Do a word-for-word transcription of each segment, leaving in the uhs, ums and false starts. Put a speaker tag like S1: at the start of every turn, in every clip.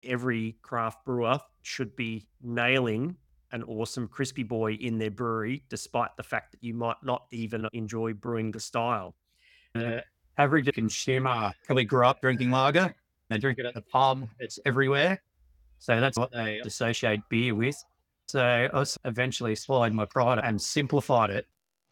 S1: Every craft brewer should be nailing an awesome crispy boy in their brewery, despite the fact that you might not even enjoy brewing the style.
S2: The average consumer probably grew up drinking lager. They drink it at the pub. It's everywhere. So that's what they associate beer with. So I s- eventually swallowed my pride and simplified it.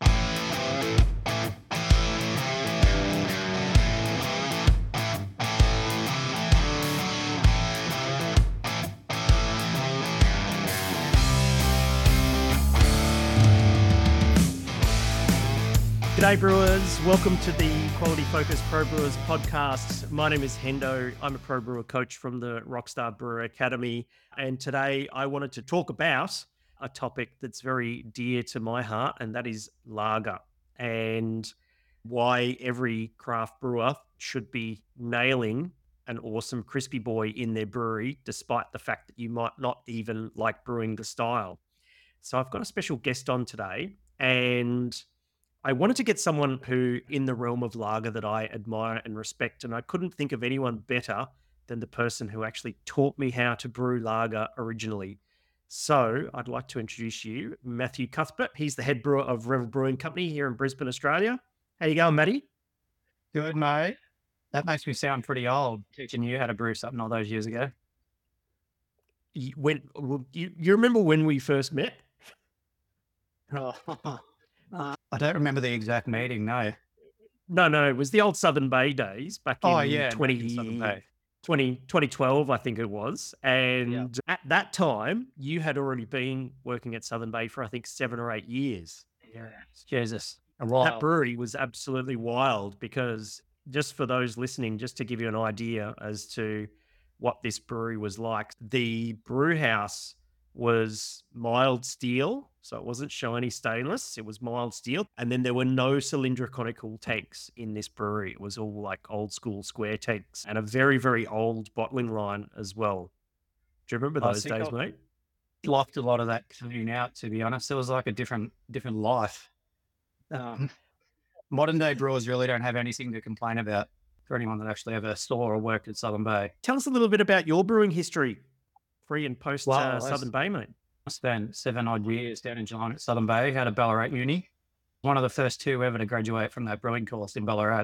S1: G'day, brewers. Welcome to the Quality Focus Pro Brewers podcast. My name is Hendo. I'm a pro brewer coach from the Rockstar Brewer Academy. And today I wanted to talk about a topic that's very dear to my heart, and that is lager, and why every craft brewer should be nailing an awesome crispy boy in their brewery, despite the fact that you might not even like brewing the style. So I've got a special guest on today, and I wanted to get someone who, in the realm of lager, that I admire and respect, and I couldn't think of anyone better than the person who actually taught me how to brew lager originally. So I'd like to introduce you, Matthew Cuthbert. He's the head brewer of Revel Brewing Company here in Brisbane, Australia. How you going, Matty?
S2: Good, mate. That makes me sound pretty old, teaching you how to brew something all those years ago.
S1: You, when, well, you, you remember when we first met?
S2: Oh, uh, I don't remember the exact meeting, no.
S1: No, no, it was the old Southern Bay days back
S2: Oh,
S1: in
S2: yeah, back in Southern
S1: twenty
S2: Bay.
S1: twenty twenty twelve, I think it was.
S2: Yeah.
S1: And at that time, you had already been working at Southern Bay for, I think, seven or eight years.
S2: Yeah. Jesus. A
S1: That
S2: while.
S1: brewery was absolutely wild because, just for those listening, just to give you an idea as to what this brewery was like, the brew house was mild steel. So it wasn't shiny stainless, it was mild steel. And then there were no cylindrical tanks in this brewery. It was all like old school square tanks and a very, very old bottling line as well. Do you remember
S2: I
S1: those
S2: think
S1: days,
S2: I
S1: mate?
S2: blocked a lot of that coming out, to be honest. It was like a different different life. Um, Modern day brewers really don't have anything to complain about for anyone that actually ever saw or worked at Southern Bay.
S1: Tell us a little bit about your brewing history, pre and post uh,
S2: Well, I
S1: Southern
S2: s-
S1: Bay, mate.
S2: I spent seven odd years down in Geelong at Southern Bay, out of Ballarat Uni. One of the first two ever to graduate from that brewing course in Ballarat.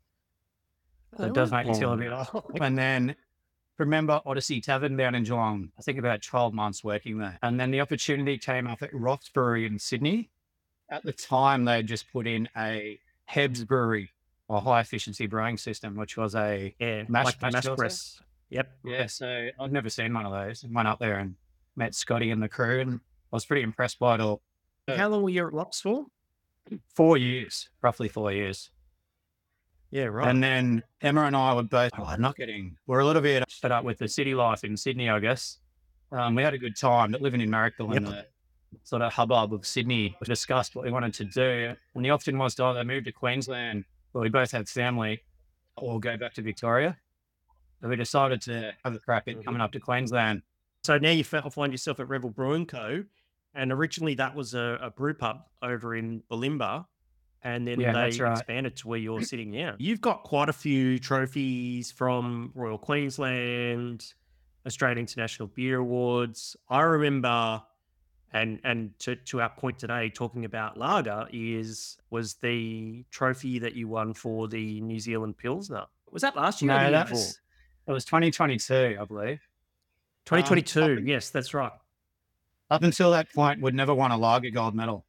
S2: So it does
S1: Oh,
S2: make me feel a bit old. And then remember Odyssey Tavern down in Geelong. I think about twelve months working there. And then the opportunity came up at Roxbury in Sydney. At the time, they had just put in a Hebs brewery or high efficiency brewing system, which was a
S1: yeah,
S2: mash
S1: like the
S2: mash
S1: mash
S2: filter.
S1: press. Yep.
S2: Yeah, so I'd never seen one of those. Went up there and met Scotty and the crew, and I was pretty impressed by it all. So
S1: How long were you at Locks for?
S2: four years, roughly four years.
S1: Yeah, right.
S2: And then Emma and I were both oh, not getting, we're a little bit fed up with the city life in Sydney, I guess. Um, we had a good time, but living in Marrickville in
S1: Yep.
S2: the sort of hubbub of Sydney, we discussed what we wanted to do. And the option was to either move to Queensland, where we both had family, or go back to Victoria. So we decided to have a crack at
S1: Mhm.
S2: coming up to Queensland.
S1: So now you fa- find yourself at Revel Brewing Co. And originally that was a, a brew pub over in Balimba. And then
S2: Yeah,
S1: they
S2: that's right.
S1: expanded to where you're sitting now. You've got quite a few trophies from Royal Queensland, Australian International Beer Awards. I remember, and and to, to our point today, talking about lager is was the trophy that you won for the New Zealand Pilsner. Was that last year or the
S2: No,
S1: year
S2: that
S1: before?
S2: was, it was twenty twenty-two, I believe. Um, up,
S1: twenty twenty-two. Yes, that's right.
S2: up until that point, we'd never won a lager gold medal.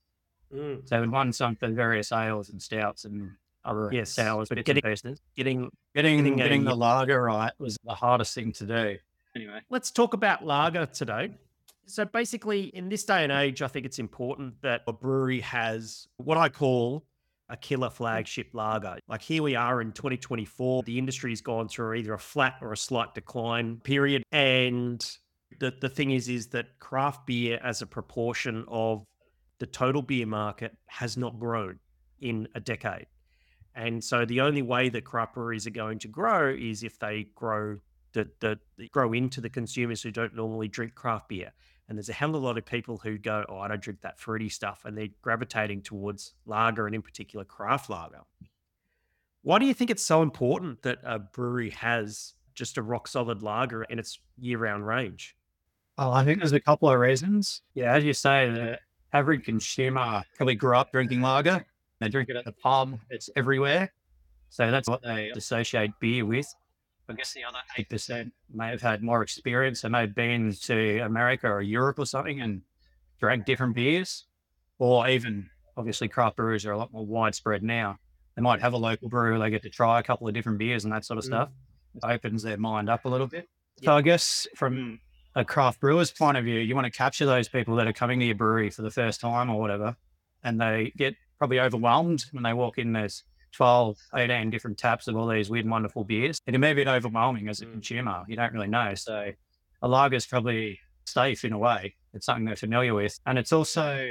S1: Mm.
S2: So we'd won some for various ales and stouts and other
S1: Yes,
S2: sours,
S1: but
S2: bits and
S1: getting
S2: pieces.
S1: getting
S2: Getting
S1: getting
S2: getting
S1: a
S2: the lager right was the hardest thing to do. Anyway,
S1: let's talk about lager today. So basically, in this day and age, I think it's important that a brewery has what I call a killer flagship lager. Like here we are in twenty twenty-four, the industry's gone through either a flat or a slight decline period. And the, the thing is, is that craft beer as a proportion of the total beer market has not grown in a decade. And so the only way that craft breweries are going to grow is if they grow the, the, the grow into the consumers who don't normally drink craft beer. And there's a hell of a lot of people who go, oh, I don't drink that fruity stuff. And they're gravitating towards lager and in particular craft lager. Why do you think it's so important that a brewery has just a rock solid lager in its year round range?
S2: Oh, I think there's a couple of reasons. Yeah, as you say, the average consumer probably grew up drinking lager. They drink it at the pub. It's everywhere. So that's what they associate beer with. I guess the other eight percent may have had more experience. They may have been to America or Europe or something and drank different beers, or even obviously craft breweries are a lot more widespread now. They might have a local brewer, they get to try a couple of different beers and that sort of stuff. It opens their mind up a little bit. So I guess from a craft brewer's point of view, you want to capture those people that are coming to your brewery for the first time or whatever, and they get probably overwhelmed when they walk in. There's twelve, eighteen different taps of all these weird, wonderful beers. It may be overwhelming as a consumer. You don't really know. So a lager is probably safe in a way. It's something they're familiar with. And it's also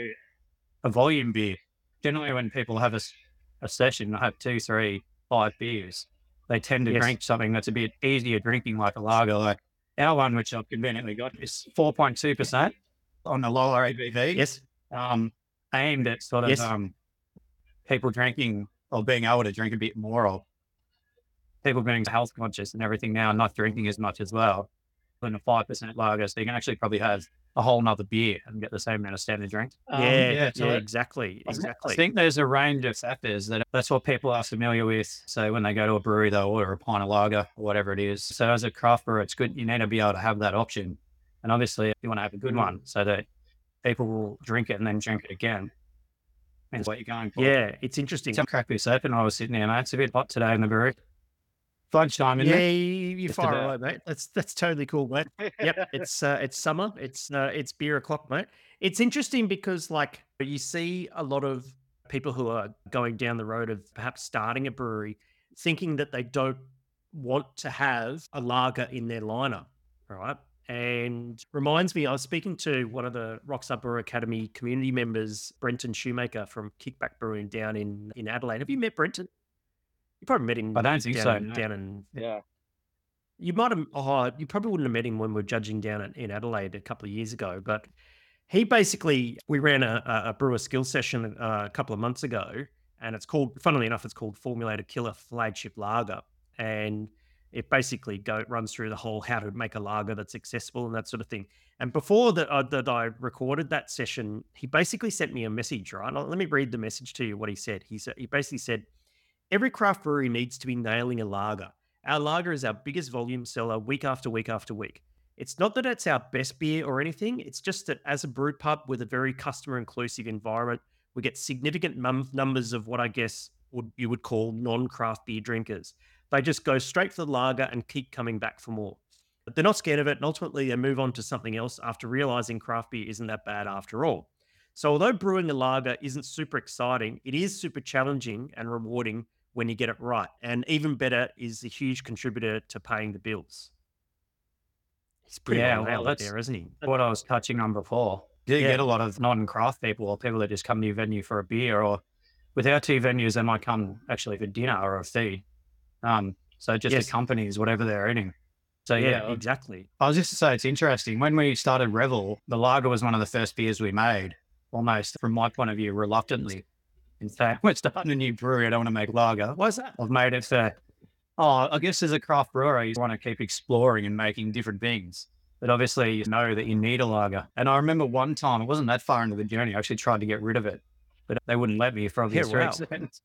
S2: a volume beer. Generally, when people have a, a session, they have two, three, five beers, they tend to
S1: Yes.
S2: drink something that's a bit easier drinking, like a lager. Like our one, which I've conveniently got, is four point two percent on the lower A B V.
S1: Yes.
S2: Um, aimed at sort of
S1: Yes.
S2: um, people drinking or being able to drink a bit more, or people being health conscious and everything now, not drinking as much as well, than a five percent lager. So you can actually probably have a whole nother beer and get the same amount of standard drink. Um,
S1: yeah, yeah,
S2: so
S1: exactly,
S2: I
S1: exactly.
S2: think there's a range of factors that that's what people are familiar with. So when they go to a brewery, they'll order a pint of lager or whatever it is. So as a craft brewer, it's good. You need to be able to have that option. And obviously you want to have a good one so that people will drink it and then drink it again. That's what you're going for.
S1: Yeah, it's interesting.
S2: Some crack this open. I was sitting there, mate. It's a bit hot today in the brewery. Lunchtime, isn't
S1: Yeah,
S2: it?
S1: you- you're
S2: Just
S1: far
S2: about.
S1: away, mate. That's that's totally cool, mate. Yep, it's uh, it's summer. It's uh, it's beer o'clock, mate. It's interesting because like you see a lot of people who are going down the road of perhaps starting a brewery, thinking that they don't want to have a lager in their lineup, right? And reminds me, I was speaking to one of the Rockstar Brewer Academy community members, Brenton Shoemaker from Kickback Brewing down in in Adelaide. Have you met Brenton? You probably met him
S2: I don't think
S1: down,
S2: so.
S1: in-
S2: No.
S1: down in
S2: Yeah.
S1: you might have, oh, you probably wouldn't have met him when we were judging down at, in Adelaide a couple of years ago. But he basically, we ran a, a a brewer skill session uh, a couple of months ago, and it's called, funnily enough, it's called Formulator Killer Flagship Lager. And it basically go runs through the whole how to make a lager that's accessible and that sort of thing. And before that, uh, that I recorded that session, he basically sent me a message, right? Let me read the message to you, what he said. He said, he basically said, every craft brewery needs to be nailing a lager. Our lager is our biggest volume seller week after week after week. It's not that it's our best beer or anything. It's just that as a brew pub with a very customer inclusive environment, we get significant num- numbers of what I guess would you would call non-craft beer drinkers. They just go straight for the lager and keep coming back for more. But they're not scared of it, and ultimately they move on to something else after realizing craft beer isn't that bad after all. So although brewing a lager isn't super exciting, it is super challenging and rewarding when you get it right. And even better is a huge contributor to paying the bills. He's pretty
S2: Yeah,
S1: well
S2: well,
S1: nailed it
S2: that's
S1: there, isn't he?
S2: what I was touching on before. You
S1: Yeah.
S2: get a lot of non-craft people or people that just come to your venue for a beer, or with our two venues, they might come actually for dinner or a feed. Um, so it just
S1: Yes.
S2: accompanies whatever they're eating. So yeah,
S1: Yeah, exactly.
S2: I was just to say it's interesting. When we started Revel, the lager was one of the first beers we made, almost from my point of view, reluctantly. In fact, we're starting a new brewery. I don't want to make lager.
S1: Why is that?
S2: I've made it for, oh, I guess as a craft brewer, you want to keep exploring and making different things. But obviously, you know that you need a lager. And I remember one time, it wasn't that far into the journey, I actually tried to get rid of it, but they wouldn't let me for obvious
S1: wow.
S2: reasons.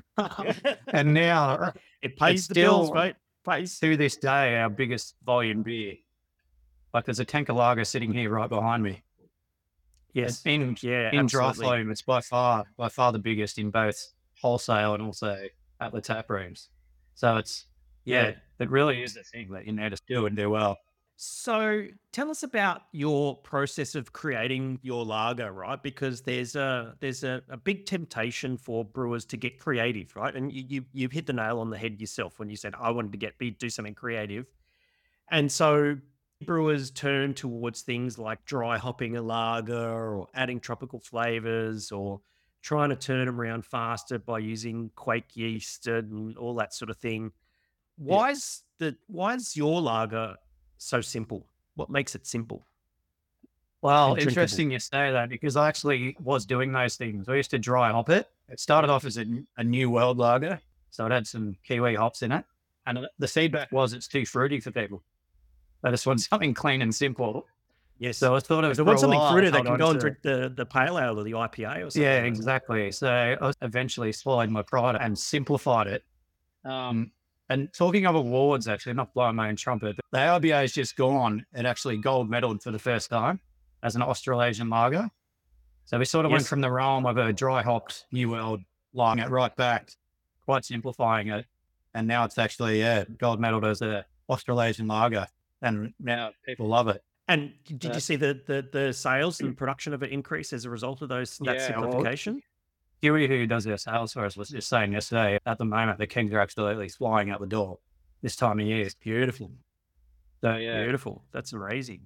S2: And now,
S1: It pays
S2: It's
S1: the bills,
S2: still-
S1: mate. Pays.
S2: to this day, our biggest volume beer. Like there's a tank of lager sitting here right behind me.
S1: Yes.
S2: In,
S1: Yeah,
S2: in dry
S1: absolutely.
S2: volume, it's by far, by far the biggest in both wholesale and also at the tap rooms. So it's, yeah,
S1: Yeah.
S2: it really is the thing that you need to do and do well.
S1: So tell us about your process of creating your lager, right? Because there's a there's a, a big temptation for brewers to get creative, right? And you, you you've hit the nail on the head yourself when you said I wanted to get be do something creative. And so brewers turn towards things like dry hopping a lager or adding tropical flavors or trying to turn them around faster by using quake yeast and all that sort of thing. Why is the why is your lager so simple? What makes it simple?
S2: Well,
S1: And drinkable.
S2: interesting you say that because I actually was doing those things. I used to dry hop it. It started off as a, a new world lager. So it had some Kiwi hops in it. And uh, the feedback was it's too fruity for people. They just want something clean and simple.
S1: Yes.
S2: So I thought
S1: If
S2: of
S1: they want
S2: for a
S1: something
S2: while,
S1: fruity, they
S2: held
S1: can
S2: on
S1: go and
S2: to-
S1: drink the, the pale ale or the I P A or something.
S2: Yeah,
S1: like that.
S2: exactly. So I eventually swallowed my pride and simplified it. Um, and talking of awards, actually, not blowing my own trumpet, but the A I B A has just gone and actually gold medaled for the first time as an Australasian lager. So we sort of went
S1: Yes.
S2: from the realm of a dry hopped New World lager right back, quite simplifying it. And now it's actually, yeah, gold medaled as a Australasian lager. And now people love it.
S1: And did
S2: Uh,
S1: you see the, the the sales and production of it increase as a result of those that
S2: Yeah, well,
S1: simplification?
S2: Huey, who does our sales for us, was just saying yesterday, at the moment, the Kings are absolutely flying out the door this time of year.
S1: Beautiful,
S2: So, yeah.
S1: beautiful. That's amazing.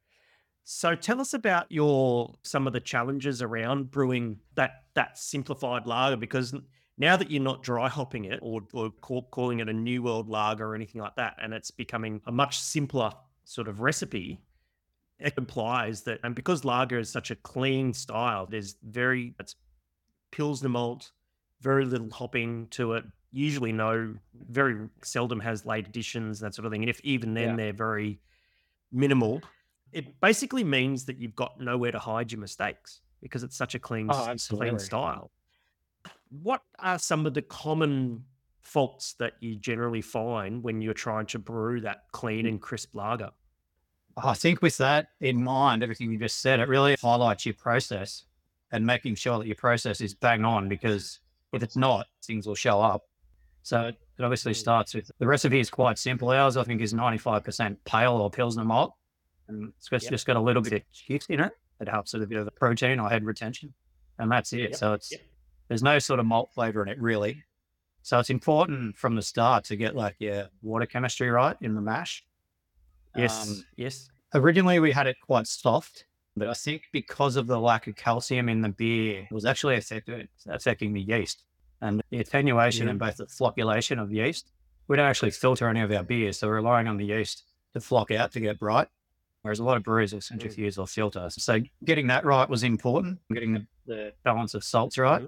S1: So tell us about your some of the challenges around brewing that that simplified lager, because n- now that you're not dry hopping it or or call, calling it a New World lager or anything like that, and it's becoming a much simpler sort of recipe, it implies that, and because lager is such a clean style, there's very it's Pilsner malt, very little hopping to it. Usually, no, very seldom has late additions, that sort of thing. And if even then
S2: Yeah.
S1: they're very minimal, it basically means that you've got nowhere to hide your mistakes because it's such a clean,
S2: Oh,
S1: s- clean
S2: absolutely.
S1: style. What are some of the common faults that you generally find when you're trying to brew that clean and crisp lager?
S2: I think with that in mind, everything you just said, it really highlights your process and making sure that your process is bang on, because if it's not, things will show up. So it it obviously starts with the recipe is quite simple. Ours, I think, is ninety-five percent pale or Pilsner malt. And it's just,
S1: Yep.
S2: just got a little bit of yeast in it. It helps with a bit of the protein or head retention. And that's it.
S1: Yep.
S2: So it's,
S1: Yep.
S2: there's no sort of malt flavor in it really. So it's important from the start to get like your water chemistry right in the mash.
S1: Yes.
S2: Um,
S1: yes.
S2: Originally, we had it quite soft, but I think because of the lack of calcium in the beer, it was actually affected, affecting the yeast and the attenuation
S1: Yeah.
S2: and both the flocculation of yeast. We don't actually filter any of our beers, so we're relying on the yeast to flock out to get bright, whereas a lot of breweries will centrifuge or filter. So getting that right was important, getting the, the balance of salts right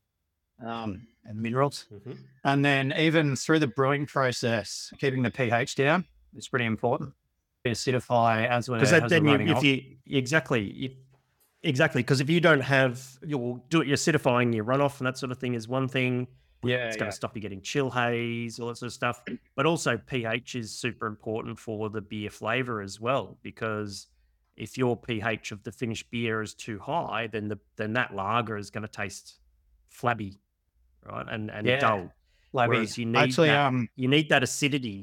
S2: um, and minerals.
S1: Mhm.
S2: And then even through the brewing process, keeping the pH down is pretty important. Acidify as we're,
S1: Because
S2: as
S1: then
S2: we're
S1: you,
S2: running
S1: if
S2: off.
S1: you exactly you, exactly because if you don't have you'll do it, you're acidifying your runoff and that sort of thing is one thing.
S2: Yeah,
S1: It's going
S2: yeah.
S1: to stop you getting chill haze, all that sort of stuff. But also pH is super important for the beer flavor as well, because if your pH of the finished beer is too high, then the then that lager is going to taste flabby, right? And and
S2: Yeah.
S1: dull.
S2: Flabby.
S1: Whereas you need
S2: Actually,
S1: that,
S2: um,
S1: you need that acidity.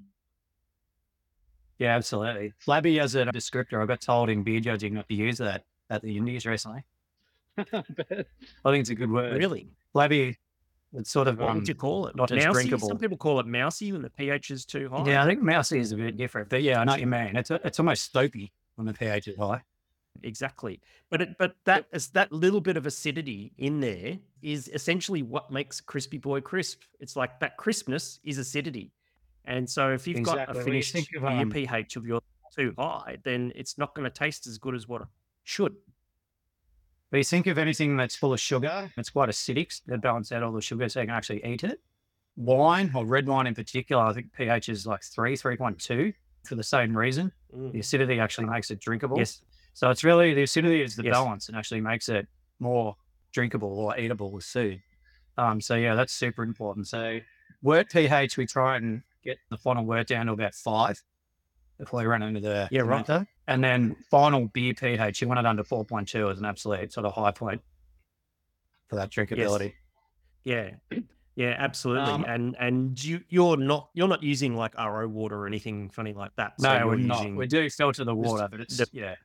S2: yeah, absolutely. Flabby as a descriptor. I got told in beer judging not to use that at the Indies recently. But I think it's a good word.
S1: Really,
S2: Flabby, it's sort of
S1: what
S2: um,
S1: would you call it?
S2: not as
S1: Mousy?
S2: drinkable.
S1: Some people call it mousy when the pH is too high.
S2: Yeah, I think mousy is a bit different, but yeah, I know what you mean. It's a, it's almost soapy when the pH is high.
S1: Exactly. But it, but that is that little bit of acidity in there is essentially what makes Crispy Boy crisp. It's like that crispness is acidity. And so if you've got
S2: Exactly.
S1: a
S2: When you
S1: finished
S2: think of,
S1: beer
S2: um,
S1: pH of yours too high, then it's not going to taste as good as what it should.
S2: But you think of anything that's full of sugar, it's quite acidic to balance out all the sugar so you can actually eat it. Wine or red wine in particular, I think pH is like three, three point two for the same reason. The
S1: Mm.
S2: acidity actually makes it drinkable.
S1: Yes.
S2: So it's really the acidity is the
S1: Yes.
S2: balance and actually makes it more drinkable or eatable with food. Um, so yeah, that's super important. So wort pH, we try and get the final wort down to about five before we run into the
S1: Yeah, right.
S2: fermenter. And then final beer pH, you want it under four point two as an absolute sort of high point for that drinkability.
S1: Yeah. Yeah, absolutely.
S2: Um,
S1: and and you you're not you're not using like R O water or anything funny like that. So
S2: no,
S1: you're
S2: we're not.
S1: using
S2: We do filter the
S1: Just
S2: water, but it's
S1: the-
S2: yeah,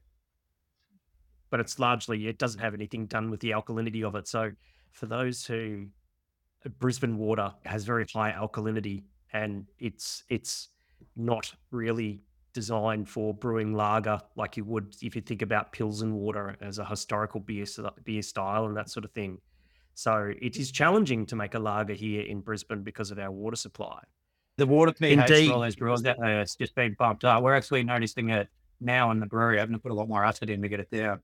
S1: but it's largely it doesn't have anything done with the alkalinity of it. So for those who Brisbane water has very high alkalinity and it's it's not really designed for brewing lager like you would if you think about Pilsen water as a historical beer s- beer style and that sort of thing. So it is challenging to make a lager here in Brisbane because of our water supply.
S2: the water pH for
S1: Indeed.
S2: all those brewers out there, it's just been bumped up. We're actually noticing it now in the brewery, having to put a lot more acid in to get it down.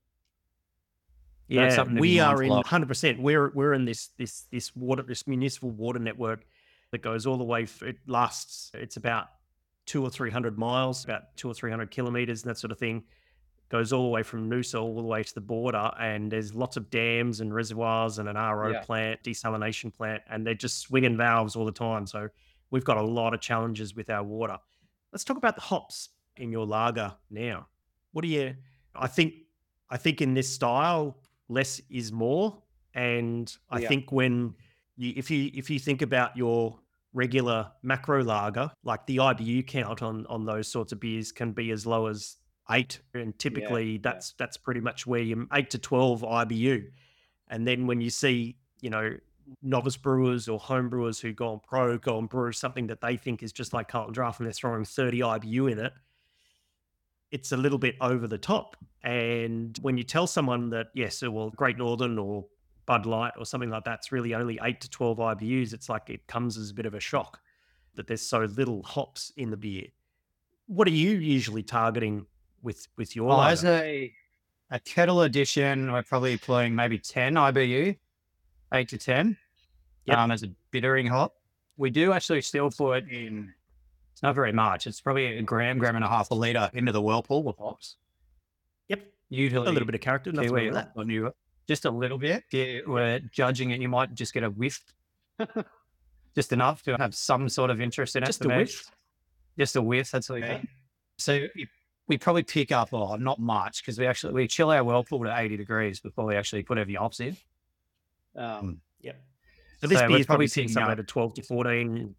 S2: So that's
S1: Yeah,
S2: something to be
S1: we are
S2: mindful
S1: in
S2: of.
S1: one hundred percent. We're we're in this this this water this municipal water network, that goes all the way. f- It lasts. It's about two or three hundred miles, about two or three hundred kilometers, and that sort of thing. Goes all the way from Noosa all the way to the border, and there's lots of dams and reservoirs and an R O
S2: Yeah.
S1: plant, desalination plant, and they're just swinging valves all the time. So we've got a lot of challenges with our water. Let's talk about the hops in your lager now. What do you? I think I think in this style, less is more, and I
S2: Yeah.
S1: think when you if you if you think about your regular macro lager, like the I B U count on on those sorts of beers can be as low as eight, and
S2: Yeah.
S1: typically
S2: Yeah.
S1: that's that's pretty much where you eight to twelve I B U. And then when you see, you know, novice brewers or home brewers who go on pro, go and brew something that they think is just like Carlton Draft and they're throwing thirty I B U in it, it's a little bit over the top. And when you tell someone that, yes, so, well, Great Northern or Bud Light or something like that's really only eight to twelve I B Us, it's like it comes as a bit of a shock that there's so little hops in the beer. What are you usually targeting with with your
S2: Well, as
S1: lager?
S2: a a kettle edition, we're probably putting maybe ten I B U, eight to ten,
S1: Yep.
S2: um, as a bittering hop. We do actually still put in, it's not very much. It's probably a gram, gram and a half a liter into the whirlpool of hops.
S1: Yep. A
S2: Usually
S1: little bit of character, nothing wrong
S2: Kiwi
S1: with
S2: or
S1: that.
S2: or New, just a little bit. If you were judging it, you might just get a whiff, just enough to have some sort of interest in it.
S1: Just
S2: for
S1: a
S2: me.
S1: whiff.
S2: Just a whiff. That's all you
S1: Okay.
S2: need. So you- we probably pick up, oh, not much, because we actually we chill our whirlpool to eighty degrees before we actually put any hops in. Um,
S1: Yep. So this
S2: so
S1: beer
S2: we're
S1: is
S2: probably
S1: probably sitting
S2: picking
S1: somewhere
S2: up.
S1: at twelve to fourteen.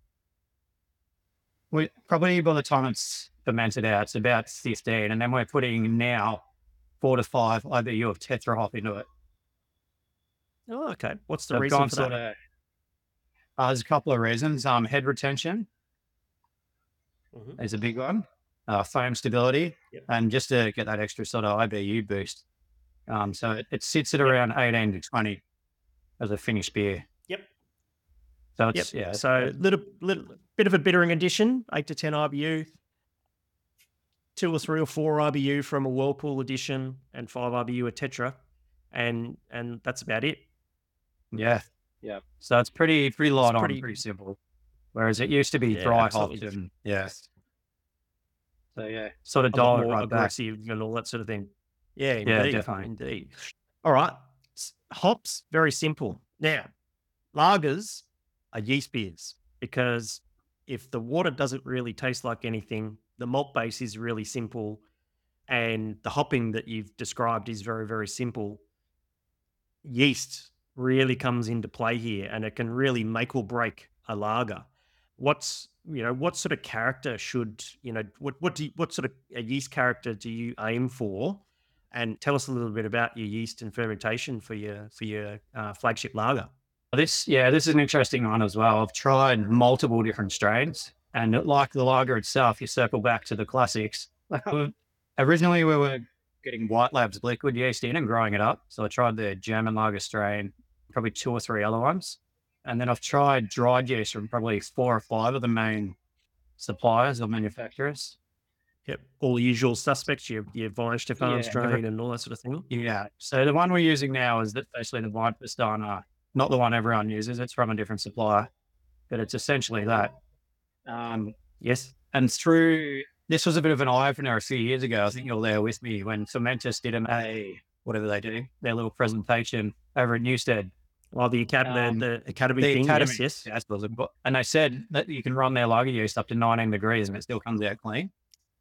S2: We probably by the time it's fermented out, it's about fifteen, and then we're putting now four to five I B U of tetra hop into it.
S1: Oh, okay. What's the
S2: So I've
S1: reason
S2: gone
S1: for
S2: sort
S1: that?
S2: of. Uh, there's a couple of reasons. Um, head retention
S1: Mhm.
S2: is a big one. Uh, foam stability,
S1: Yep.
S2: and just to get that extra sort of I B U boost. Um, so it, it sits at
S1: Yep.
S2: around eighteen to twenty as a finished beer.
S1: Yep.
S2: So
S1: Yep.
S2: it's yeah.
S1: So
S2: that-
S1: little little bit of a bittering addition, eight to ten I B U, two or three or four I B U from a Whirlpool edition, and five I B U a Tetra, and and that's about it.
S2: yeah, yeah. So it's pretty pretty light on,
S1: pretty-
S2: pretty simple. Whereas it used to be
S1: Yeah,
S2: dry hopped
S1: absolutely.
S2: and yeah. So yeah, sort of
S1: A lot
S2: dial it
S1: more
S2: right back.
S1: aggressive and all that sort of thing. Yeah,
S2: Yeah,
S1: indeed,
S2: definitely.
S1: indeed. All right, S- hops, very simple. Now, lagers are yeast beers because if the water doesn't really taste like anything, the malt base is really simple, and the hopping that you've described is very, very simple. Yeast really comes into play here, and it can really make or break a lager. What's you know what sort of character should you know what what do you, what sort of a yeast character do you aim for? And tell us a little bit about your yeast and fermentation for your for your uh, flagship lager.
S2: This yeah, this is an interesting one as well. I've tried multiple different strains, and like the lager itself, you circle back to the classics. We- Originally, we were getting White Labs liquid yeast in and growing it up. So I tried the German lager strain, probably two or three other ones. And then I've tried dried yeast from probably four or five of the main suppliers or manufacturers.
S1: Yep, all the usual suspects, your your Weihenstephan
S2: Yeah,
S1: strain
S2: every-
S1: and all that sort of thing.
S2: Yeah. So the one we're using now is that basically the White Pistana, not the one everyone uses. It's from a different supplier, but it's essentially that. Um,
S1: Yes.
S2: and through this was a bit of an eye opener a few years ago. I think you're there with me when Fermentus did a whatever they do, their little presentation over at Newstead.
S1: Well, the academy,
S2: Um,
S1: the academy
S2: The
S1: thing.
S2: Academy,
S1: Yes, yes.
S2: yeah, I suppose. But- And they said that you can run their lager yeast up to nineteen degrees and it still comes out clean.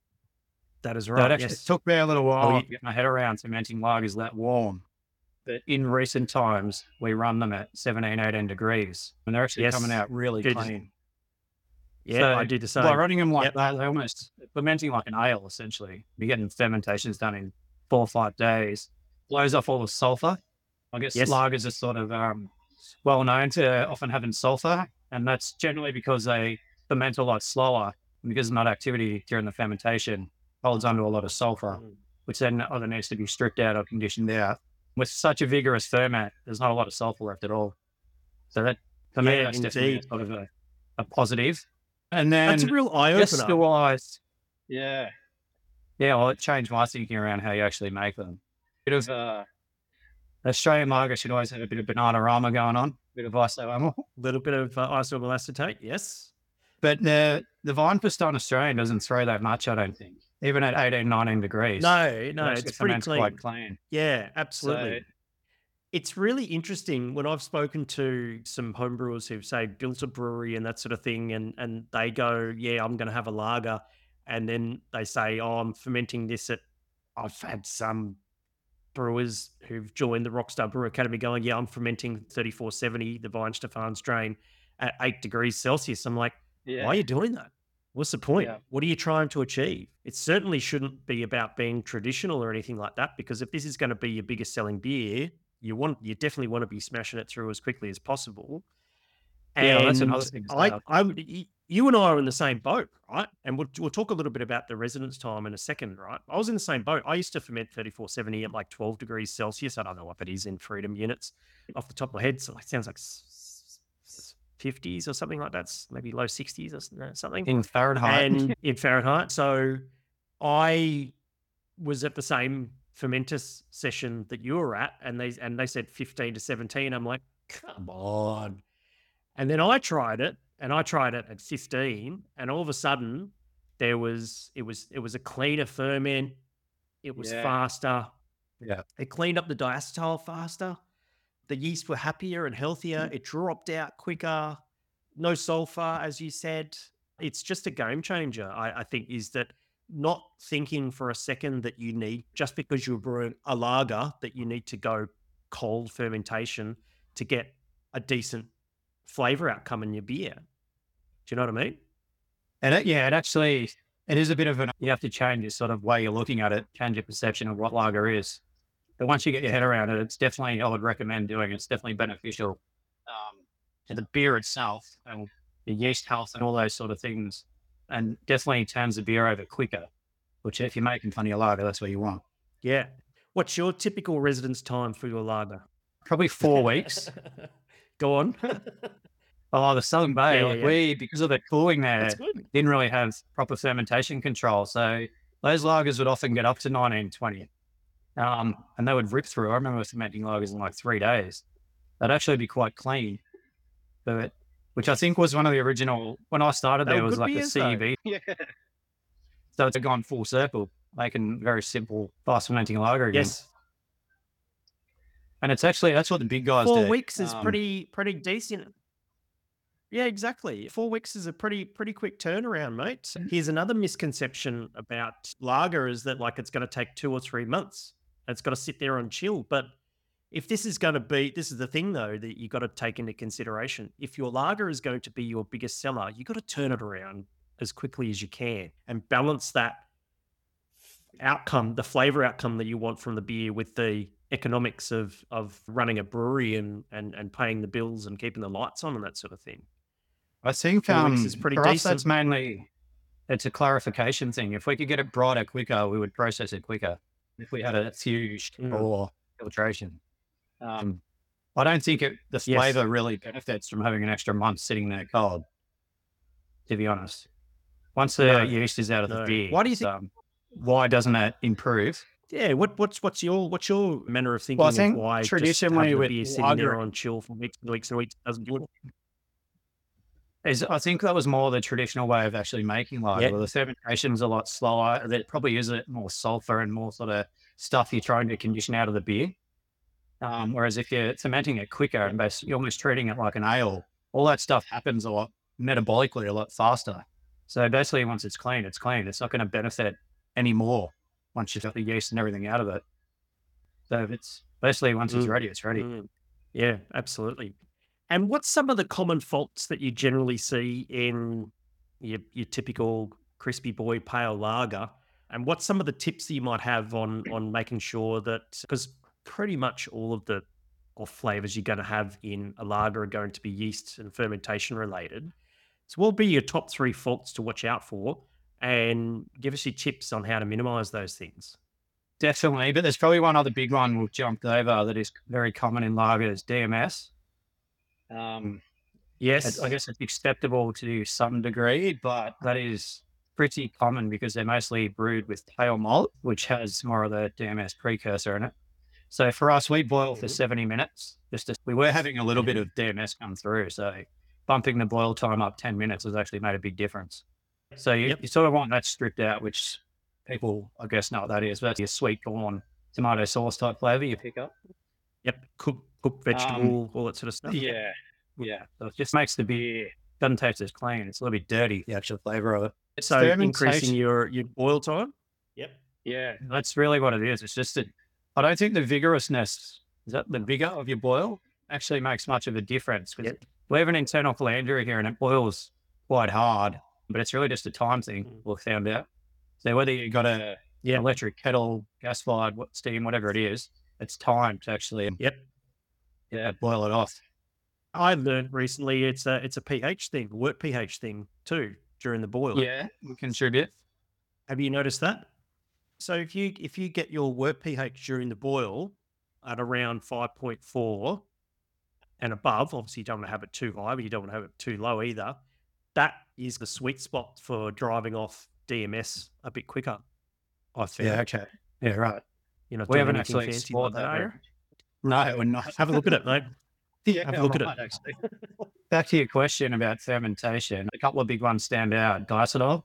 S1: That is
S2: So it
S1: right.
S2: actually
S1: Yes.
S2: took me a little while
S1: you-
S2: to get my head around fermenting lagers that warm. But in recent times, we run them at seventeen, eighteen degrees and they're actually
S1: Yes.
S2: coming out really
S1: Good.
S2: clean.
S1: Yeah,
S2: So
S1: I do the same.
S2: By running them like
S1: Yep.
S2: that, they almost fermenting like an ale, essentially. You're getting fermentations done in four or five days, blows off all the sulfur. I guess
S1: Yes.
S2: lagers are sort of um, well known to often having sulfur, and that's generally because they ferment a lot slower. And because of nut activity during the fermentation holds onto a lot of sulfur,
S1: Mm.
S2: which then either needs to be stripped out or conditioned out. With such a vigorous ferment, there's not a lot of sulfur left at all. So that, for me,
S1: Yeah,
S2: that's definitely
S1: indeed.
S2: sort of a, a positive. And then
S1: That's a real eye
S2: just
S1: opener.
S2: the wise, yeah, yeah. Well, it changed my thinking around how you actually make them. Bit of uh, Australian lager should always have a bit of banana rama going on. bit of isoamyl.
S1: A little bit of uh, isoamyl acetate, yes.
S2: But the the vine for Stone Australian doesn't throw that much, I don't think. Even at eighteen, nineteen degrees.
S1: No, no,
S2: it
S1: it's
S2: actually
S1: pretty
S2: ferments
S1: clean.
S2: quite clean.
S1: Yeah,
S2: So
S1: absolutely. It's really interesting when I've spoken to some homebrewers who've say built a brewery and that sort of thing, and and they go, yeah, I'm going to have a lager, and then they say, oh, I'm fermenting this at. I've had some brewers who've joined the Rockstar Brewer Academy going, yeah, I'm fermenting thirty-four seventy, the Weihenstephan strain, at eight degrees Celsius. I'm like, why are
S2: yeah,
S1: you doing that? What's the point?
S2: yeah,
S1: What are you trying to achieve? It certainly shouldn't be about being traditional or anything like that, because if this is going to be your biggest selling beer, you want you definitely want to be smashing it through as quickly as possible.
S2: yeah. Well, that's another
S1: And
S2: thing as
S1: I,
S2: well.
S1: I, would- y- you and I are in the same boat, right? And we'll, we'll talk a little bit about the residence time in a second, right? I was in the same boat. I used to ferment thirty-four seventy at like twelve degrees Celsius. I don't know what that is in freedom units off the top of my head. So it sounds like s- s- fifties or something like that. It's maybe low sixties or s- uh, something.
S2: In Fahrenheit.
S1: And in Fahrenheit. So I was at the same fermenters session that you were at, and they and they said fifteen to seventeen. I'm like, come on. And then I tried it, and I tried it at fifteen, and all of a sudden there was it was it was a cleaner ferment, it was
S2: Yeah,
S1: faster,
S2: yeah,
S1: it cleaned up the diacetyl faster, the yeast were happier and healthier, it dropped out quicker, no sulfur, as you said. It's just a game changer, I, I think, is that not thinking for a second that you need, just because you're brewing a lager, that you need to go cold fermentation to get a decent flavor outcome in your beer. Do you know what I mean?
S2: and it, yeah, it actually it is a bit of an you have to change your sort of way you're looking at it, change your perception of what lager is. But once you get your head around it, it's definitely I would recommend doing. It's definitely beneficial um, to the beer itself and the yeast health and all those sort of things, and definitely turns the beer over quicker. Which, if you're making fun of your lager, that's what you want.
S1: Yeah. What's your typical residence time for your lager?
S2: Probably four weeks.
S1: Go on.
S2: Oh, the Southern Bay,
S1: Yeah, yeah,
S2: like
S1: yeah.
S2: we because of the cooling
S1: That's
S2: there,
S1: good.
S2: didn't really have proper fermentation control. So those lagers would often get up to nineteen, twenty. Um, and they would rip through. I remember fermenting lagers in like three days. They'd actually be quite clean. But which I think was one of the original when I started
S1: They
S2: there
S1: were
S2: was
S1: good
S2: like a
S1: beers though.
S2: C E V. Yeah. So it's gone full circle, making very simple, fast fermenting lager again.
S1: Yes.
S2: And it's actually that's what the big guys
S1: Four
S2: do.
S1: weeks is
S2: Um,
S1: pretty pretty decent. Yeah, exactly. Four weeks is a pretty pretty quick turnaround, mate. Here's another misconception about lager is that like it's going to take two or three months. It's got to sit there and chill. But if this is going to be, this is the thing though that you got to take into consideration. If your lager is going to be your biggest seller, you got to turn it around as quickly as you can and balance that outcome, the flavor outcome that you want from the beer with the economics of of running a brewery and and and paying the bills and keeping the lights on and that sort of thing.
S2: I think
S1: Four weeks
S2: um,
S1: is pretty
S2: for us, that's
S1: decent.
S2: mainly it's a clarification thing. If we could get it brighter quicker, we would process it quicker. If we had it fused
S1: Mm.
S2: or filtration, um, I don't think it, the
S1: Yes.
S2: flavor really benefits from having an extra month sitting there cold. To be honest, once the
S1: No,
S2: yeast is out of the
S1: no.
S2: beer,
S1: Why do you
S2: it's,
S1: think?
S2: um, why doesn't it improve?
S1: Yeah, what what's what's your what's your manner of
S2: Well, I
S1: thinking of
S2: think
S1: why just
S2: traditionally
S1: having the
S2: with
S1: beer sitting there
S2: lager,
S1: on chill for weeks and weeks and weeks doesn't do it?
S2: is I think that was more the traditional way of actually making lager.
S1: Yeah,
S2: Well, the fermentation's a lot slower. There probably is a more sulfur and more sort of stuff you're trying to condition out of the beer. Um, whereas if you're fermenting it quicker
S1: yeah.
S2: and basically you're almost treating it like an ale, all that stuff happens a lot metabolically a lot faster. So basically, once it's clean, it's clean. It's not going to benefit anymore once you've got the yeast and everything out of it. So if it's basically once it's
S1: Mm,
S2: ready, it's ready.
S1: mm. Yeah, absolutely. And what's some of the common faults that you generally see in your your typical crispy boy pale lager? And what's some of the tips that you might have on on making sure that because pretty much all of the or flavors you're going to have in a lager are going to be yeast and fermentation related. So, what will be your top three faults to watch out for? And give us your tips on how to minimize those things.
S2: Definitely. But there's probably one other big one we've jumped over that is very common in lagers, D M S. Um, it- I
S1: Yes.
S2: guess it's acceptable to some degree, but that is pretty common because they're mostly brewed with pale malt, which has more of the D M S precursor in it. So for us, we boil for
S1: Mhm.
S2: seventy minutes. Just to, we were having a little bit
S1: Mhm.
S2: of D M S come through. So bumping the boil time up ten minutes has actually made a big difference. So you,
S1: Yep.
S2: you sort of want that stripped out, which people, I guess, know what that is. But that's your sweet corn, tomato sauce type flavor you pick up.
S1: Yep. Cook, cooked
S2: Um,
S1: vegetable, all that sort of stuff. Yep.
S2: yeah, yeah. So it just makes the beer, doesn't taste as clean. It's a little bit dirty, the actual flavor of it. It's
S1: So increasing
S2: fermentation.
S1: your your boil time. Yep.
S2: Yeah, that's really what it is. It's just that I don't think the vigorousness, is that the vigor of your boil, actually makes much of a difference because
S1: Yep.
S2: we have an internal flanger here and it boils quite hard, but it's really just a time thing,
S1: Mm.
S2: we found out. So whether you got a
S1: Yeah.
S2: electric kettle, gas fired, what steam, whatever it is, it's time to actually
S1: Yep.
S2: yeah boil it off.
S1: I learned recently it's a it's a pH thing, wort pH thing too during the boil.
S2: Yeah, we contribute.
S1: Have you noticed that? So if you if you get your wort pH during the boil at around five point four and above, obviously you don't want to have it too high, but you don't want to have it too low either. That is the sweet spot for driving off D M S a bit quicker. I found.
S2: Yeah, okay. Yeah, right.
S1: You're not
S2: We
S1: doing
S2: haven't
S1: anything
S2: actually
S1: fancy
S2: explored
S1: like that,
S2: that.
S1: are
S2: very-
S1: you?
S2: No, we're not.
S1: Have a look at it, mate.
S2: Yeah,
S1: Have a look at it.
S2: right, actually. Back to your question about fermentation, a couple of big ones stand out. Diacetyl.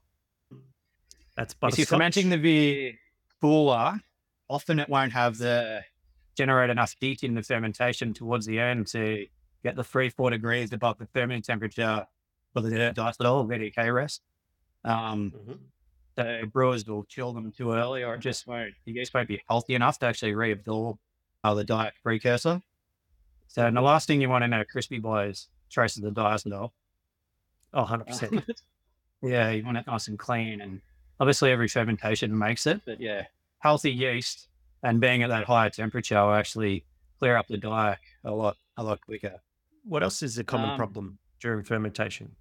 S1: That's
S2: If you're
S1: butterscotch.
S2: fermenting the beer fuller, often it won't have the generate enough heat in the fermentation towards the end to get the three, four degrees above the fermenting temperature for the diacetyl, V D K rest. Um,
S1: Mhm.
S2: so brewers will chill them too early or it just won't, the yeast won't be healthy enough to actually reabsorb uh, the diet precursor. So and the last thing you want in a crispy boy is traces of diacetyl.
S1: Oh, one hundred percent.
S2: Yeah, you want it nice and clean. And obviously every fermentation makes it, but yeah, healthy yeast and being at that higher temperature will actually clear up the diet a lot, a lot quicker.
S1: What else is a common
S2: Um,
S1: problem during fermentation?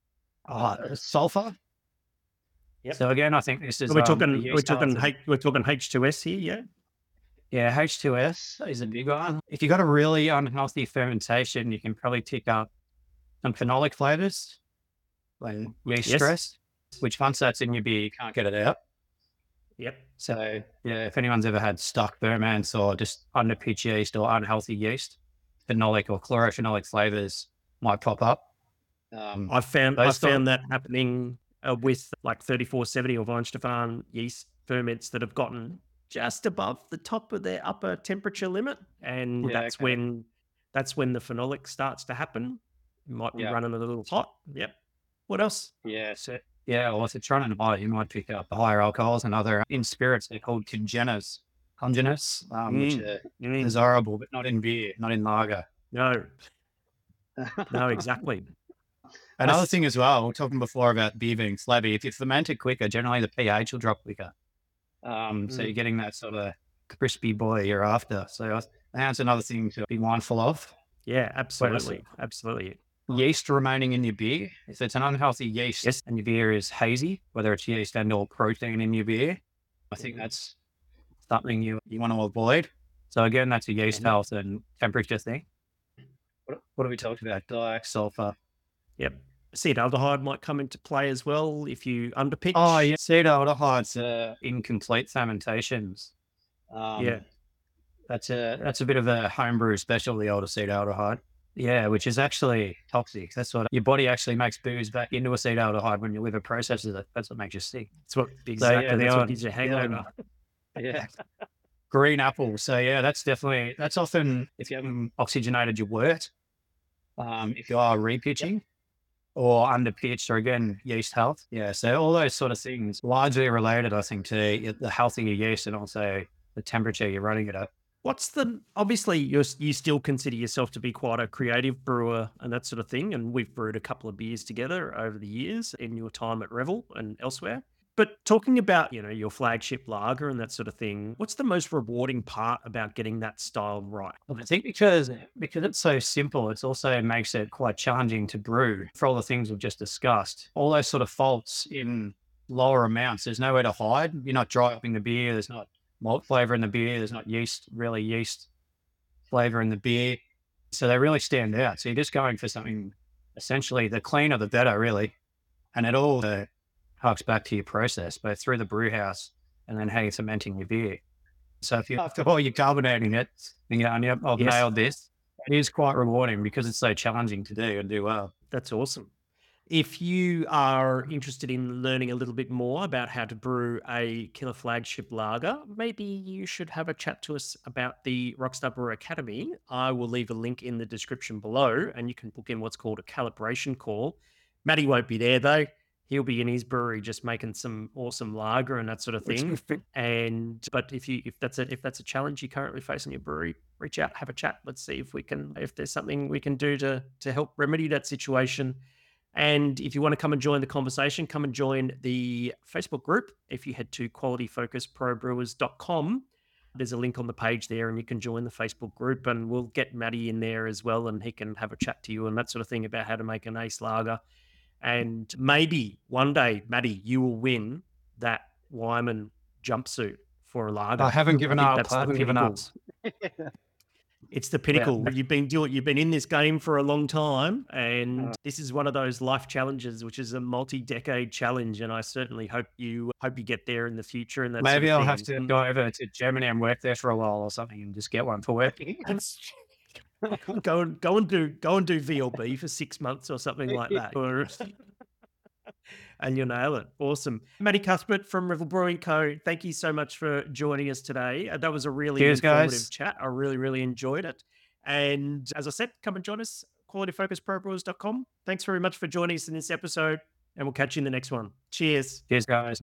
S2: Uh, sulfur.
S1: Yep.
S2: So again, I think this is
S1: Are we
S2: um, a
S1: talking we're
S2: yeast
S1: talking
S2: health-
S1: H, we're talking H two S here, yeah?
S2: Yeah, H two S is a big one. If you got a really unhealthy fermentation, you can probably pick up some phenolic flavors, like yeast
S1: Yes.
S2: stress, which once that's in your beer, you can't get it out.
S1: Yep.
S2: So yeah, if anyone's ever had stuck ferments or just underpitch yeast or unhealthy yeast, phenolic or chlorophenolic flavors might pop up. Um,
S1: I found I
S2: Those sort-
S1: found that happening uh, with like thirty-four seventy or Weihenstephan yeast ferments that have gotten just above the top of their upper temperature limit, and
S2: Yeah,
S1: that's
S2: okay.
S1: when that's when the phenolic starts to happen. You might be
S2: Yeah.
S1: running a little hot. Yep. What else?
S2: yeah, so yeah, well, if it's running high, you might pick up higher alcohols and other in spirits. They're called congeners, congeners, um, which
S1: Mm.
S2: are
S1: Mm,
S2: desirable, but not in beer, not in lager.
S1: no, no, exactly.
S2: Another
S1: That's-
S2: thing as well, we were talking before about beer being slabby. If you ferment it quicker, generally the pH will drop quicker. Um, So
S1: Mm.
S2: you're getting that sort of crispy boy you're after. So I think that's another thing to be mindful of.
S1: Yeah, absolutely, absolutely.
S2: Yeast remaining in your beer. If it's an unhealthy yeast
S1: Yes.
S2: and your beer is hazy, whether it's yeast and or protein in your beer, I think
S1: Mhm.
S2: that's something you, you want to avoid. So again, that's a yeast
S1: Mhm.
S2: health and temperature thing. What, what have we talked about? Diet, sulfur.
S1: Yep. Acetaldehyde might come into play as well if you underpitch.
S2: Oh, yeah. Acetaldehyde's uh, incomplete fermentations. Um,
S1: Yeah.
S2: That's a that's a bit of a homebrew special, the old acetaldehyde. Yeah, which is actually toxic. That's what your body actually makes booze back into acetaldehyde when your liver processes it. That's what makes you sick.
S1: That's what exactly.
S2: yeah, the
S1: that's what
S2: old-
S1: gives you a
S2: the
S1: hangover.
S2: Yeah. Green apple. So yeah, that's definitely that's often if you haven't oxygenated your wort, um, if you are repitching or underpitched or again yeast health. Yeah. So all those sort of things largely related, I think, to the health of your yeast and also the temperature you're running it at.
S1: What's the obviously you you still consider yourself to be quite a creative brewer and that sort of thing, and we've brewed a couple of beers together over the years in your time at Revel and elsewhere. But talking about you know your flagship lager and that sort of thing, what's the most rewarding part about getting that style right?
S2: I think because because it's so simple, it's also makes it quite challenging to brew for all the things we've just discussed. All those sort of faults in lower amounts, there's nowhere to hide. You're not dry hopping the beer. There's not malt flavor in the beer. There's not yeast, really yeast flavor in the beer. So they really stand out. So you're just going for something essentially the cleaner, the better, really. And it all uh, harks back to your process, both through the brew house and then how you're fermenting your beer. So if you, after all, you're carbonating it, you know, and you- I've
S1: Yes.
S2: nailed this, it is quite rewarding because it's so challenging to do and do well.
S1: That's awesome. If you are interested in learning a little bit more about how to brew a killer flagship lager, maybe you should have a chat to us about the Rockstar Brewer Academy. I will leave a link in the description below and you can book in what's called a calibration call. Matty won't be there though. He'll be in his brewery just making some awesome lager and that sort of thing. And but if you if that's a if that's a challenge you currently face in your brewery, reach out, have a chat. Let's see if we can if there's something we can do to to help remedy that situation. And if you want to come and join the conversation, come and join the Facebook group. If you head to quality focus pro brewers dot com, there's a link on the page there and you can join the Facebook group and we'll get Matty in there as well and he can have a chat to you and that sort of thing about how to make an ace lager. And maybe one day, Matty, you will win that Wyman jumpsuit for a lager.
S2: I haven't given up.
S1: That's
S2: I
S1: the
S2: haven't given up.
S1: pinnacle. It's the pinnacle.
S2: Yeah.
S1: You've been doing. You've been in this game for a long time, and this is one of those life challenges, which is a multi-decade challenge. And I certainly hope you hope you get there in the future. And that sort
S2: Maybe
S1: of
S2: I'll have
S1: thing.
S2: to go over to Germany and work there for a while or something and just get one for working.
S1: That's- go and go and do go and do V L B for six months or something like that, or, and you'll nail it. Awesome, Matty Cuthbert from River Brewing Co. Thank you so much for joining us today. Uh, That was a really
S2: Cheers,
S1: informative
S2: guys.
S1: chat. I really really enjoyed it. And as I said, come and join us. quality focus pro brewers dot com. Thanks very much for joining us in this episode, and we'll catch you in the next one. Cheers.
S2: Cheers, guys.